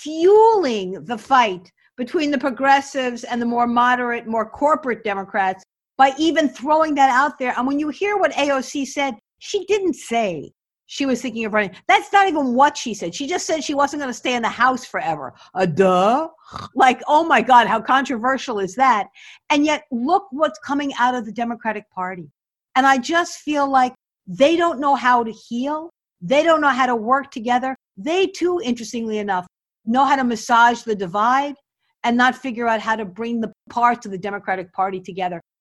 [SPEAKER 1] fueling the fight between the progressives and the more moderate, more corporate Democrats by even throwing that out there? And when you hear what A O C said, she didn't say she was thinking of running. That's not even what she said. She just said she wasn't going to stay in the House forever. A duh. Like, oh my God, how controversial is that? And yet look what's coming out of the Democratic Party. And I just feel like they don't know how to heal. They don't know how to work together. They too, interestingly enough, know how to massage the divide and not figure out how to bring the parts of the Democratic Party together.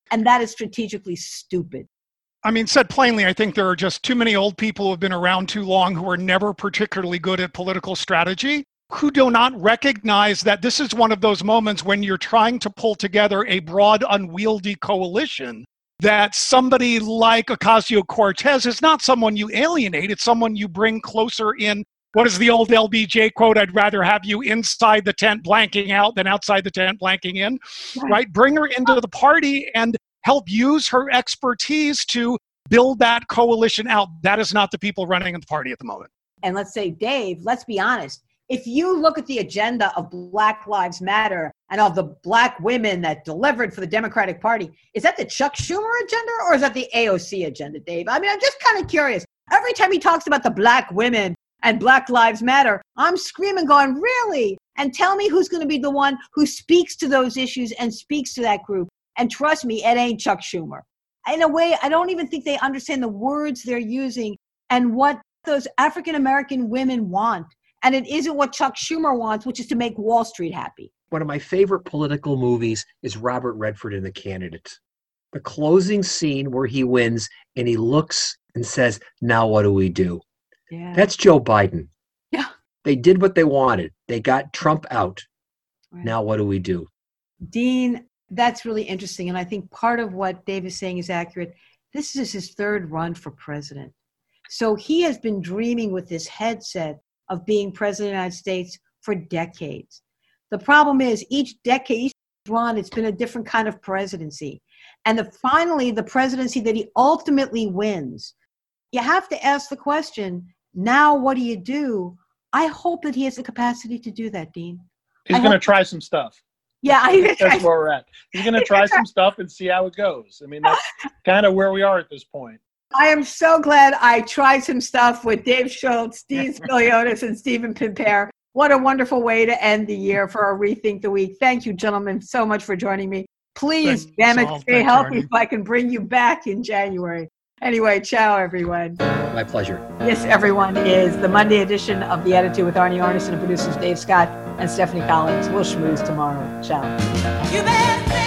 [SPEAKER 1] And that is strategically stupid.
[SPEAKER 5] I mean, said plainly, I think there are just too many old people who have been around too long who are never particularly good at political strategy, who do not recognize that this is one of those moments when you're trying to pull together a broad, unwieldy coalition, that somebody like Ocasio-Cortez is not someone you alienate, it's someone you bring closer in. What is the old L B J quote? I'd rather have you inside the tent blanking out than outside the tent blanking in, right? right? Bring her into the party and help use her expertise to build that coalition out. That is not the people running in the party at the moment.
[SPEAKER 1] And let's say, Dave, let's be honest. If you look at the agenda of Black Lives Matter and of the black women that delivered for the Democratic Party, is that the Chuck Schumer agenda or is that the A O C agenda, Dave? I mean, I'm just kind of curious. Every time he talks about the black women and Black Lives Matter, I'm screaming going, really? And tell me who's going to be the one who speaks to those issues and speaks to that group. And trust me, it ain't Chuck Schumer. In a way, I don't even think they understand the words they're using and what those African-American women want. And it isn't what Chuck Schumer wants, which is to make Wall Street happy.
[SPEAKER 3] One of my favorite political movies is Robert Redford and the Candidate. The closing scene where he wins and he looks and says, now what do we do?
[SPEAKER 1] Yeah.
[SPEAKER 3] That's Joe Biden.
[SPEAKER 1] Yeah.
[SPEAKER 3] They did what they wanted. They got Trump out.
[SPEAKER 1] Right.
[SPEAKER 3] Now what do we do?
[SPEAKER 1] Dean, that's really interesting. And I think part of what Dave is saying is accurate. This is his third run for president. So he has been dreaming with this headset of being president of the United States for decades. The problem is each decade, each run, it's been a different kind of presidency. And the, finally, the presidency that he ultimately wins, you have to ask the question, now what do you do? I hope that he has the capacity to do that, Dean.
[SPEAKER 4] He's going to try some stuff.
[SPEAKER 1] Yeah, I,
[SPEAKER 4] that's where we're at. He's going to try some stuff and see how it goes. I mean, that's kind of where we are at this point.
[SPEAKER 1] I am so glad I tried some stuff with Dave Schultz, Steve Spiliotis, and Stephen Pimpare. What a wonderful way to end the year for our Rethink the Week. Thank you, gentlemen, so much for joining me. Please,
[SPEAKER 5] Thanks,
[SPEAKER 1] damn it,
[SPEAKER 5] all.
[SPEAKER 1] stay
[SPEAKER 5] Thanks,
[SPEAKER 1] healthy
[SPEAKER 5] Arnie.
[SPEAKER 1] so I can bring you back in January. Anyway, ciao, everyone.
[SPEAKER 3] My pleasure.
[SPEAKER 1] This, everyone, is the Monday edition of The Attitude with Arnie Arnesen and producers Dave Scott and Stephanie Collins. We'll schmooze tomorrow. Ciao.
[SPEAKER 8] You better